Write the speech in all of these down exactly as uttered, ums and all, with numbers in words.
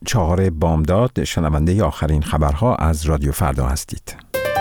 چهار بامداد، شنونده آخرین خبرها از رادیو فردا هستید.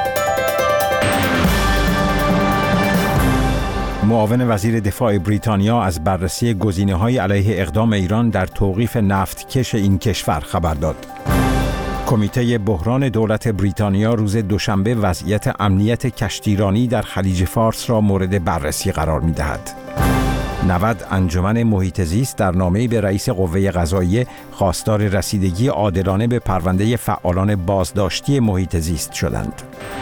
معاون وزیر دفاع بریتانیا از بررسی گزینه‌های علیه اقدام ایران در توقیف نفتکش این کشور خبر داد. کمیته بحران دولت بریتانیا روز دوشنبه وضعیت امنیت کشتیرانی در خلیج فارس را مورد بررسی قرار می‌دهد. نود انجمن محیط زیست در نامه‌ای به رئیس قوه قضاییه خواستار رسیدگی عادلانه به پرونده فعالان بازداشتی محیط زیست شدند.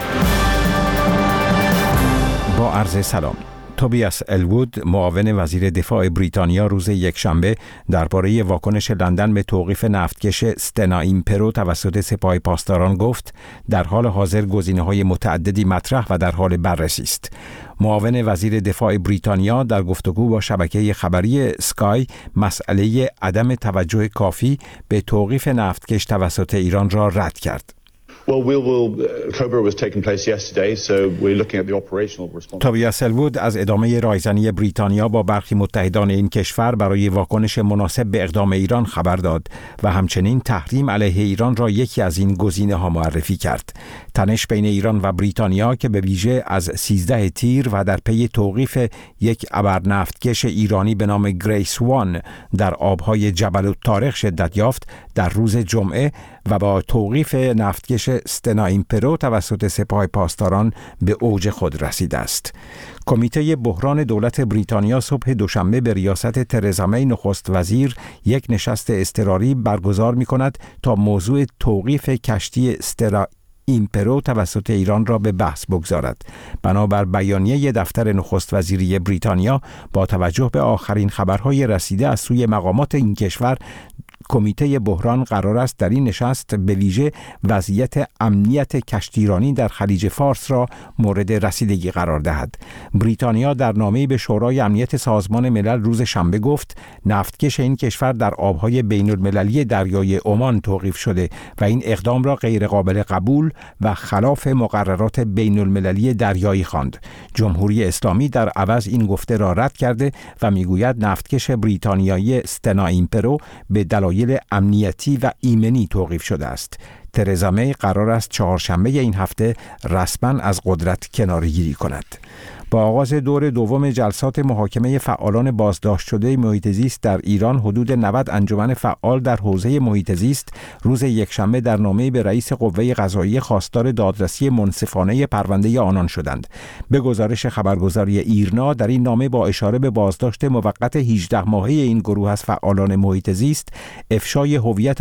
با عرض سلام. توبیاس الوود، معاون وزیر دفاع بریتانیا، روز یکشنبه درباره واکنش لندن به توقیف نفتکش استنا ایمپرو توسط سپاه پاسداران گفت در حال حاضر گزینه‌های متعددی مطرح و در حال بررسی است. معاون وزیر دفاع بریتانیا در گفتگو با شبکه خبری اسکای مسئله عدم توجه کافی به توقیف نفتکش توسط ایران را رد کرد. Well, we will. Uh, Cobra was taking place yesterday, so we're looking at the operational response. توبیاس الوود از ادامه رایزنی بریتانیا با برخی متحدان این کشور برای واکنش مناسب به اقدام ایران خبر داد و همچنین تحریم علیه ایران را یکی از این گزینه‌ها معرفی کرد. تنش بین ایران و بریتانیا که به ویژه از سیزده تیر و در پی توقیف یک ابرنفتکش ایرانی به نام گریس وان در آبهای جبل الطارق شدت یافت، در روز جمعه و با توقیف نفتکش استنا ایمپرو توسط سپاه پاسداران به اوج خود رسیده است. کمیته بحران دولت بریتانیا صبح دوشنبه به ریاست ترزا می نخست وزیر یک نشست اضطراری برگزار می کند تا موضوع توقیف کشتی استنا ایمپرو توسط ایران را به بحث بگذارد. بنابر بیانیه دفتر نخست وزیری بریتانیا، با توجه به آخرین خبرهای رسیده از سوی مقامات این کشور، کمیته بحران قرار است در این نشست به ویژه وضعیت امنیت کشتیرانی در خلیج فارس را مورد رسیدگی قرار دهد. بریتانیا در نامه‌ای به شورای امنیت سازمان ملل روز شنبه گفت نفتکش این کشور در آبهای بین المللی دریای عمان توقیف شده و این اقدام را غیرقابل قبول و خلاف مقررات بین المللی دریایی خواند. جمهوری اسلامی در عوض این گفته را رد کرده و میگوید نفتکش بریتانیایی استنا ایمپرو به دلایل امنیتی و ایمنی توقیف شده است. ترزا می قرار است چهارشنبه این هفته رسما از قدرت کناره‌گیری کند. با آغاز دور دوم جلسات محاکمه فعالان بازداشت شده محیط زیست در ایران، حدود نود انجمن فعال در حوزه محیط زیست روز یکشنبه در نامه‌ای به رئیس قوه قضاییه خواستار دادرسی منصفانه پرونده آنان شدند. به گزارش خبرگزاری ایرنا، در این نامه با اشاره به بازداشت موقت هجده ماهه این گروه از فعالان محیط زیست، افشای هویت